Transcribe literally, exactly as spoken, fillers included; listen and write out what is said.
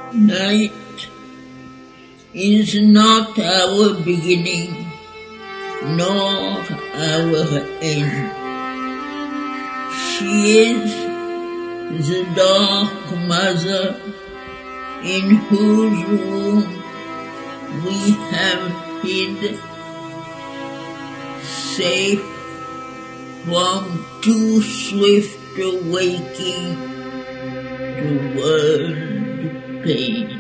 Night is not our beginning, nor our end. She is the dark mother in whose womb we have hid, safe from too swift awaking to world pain.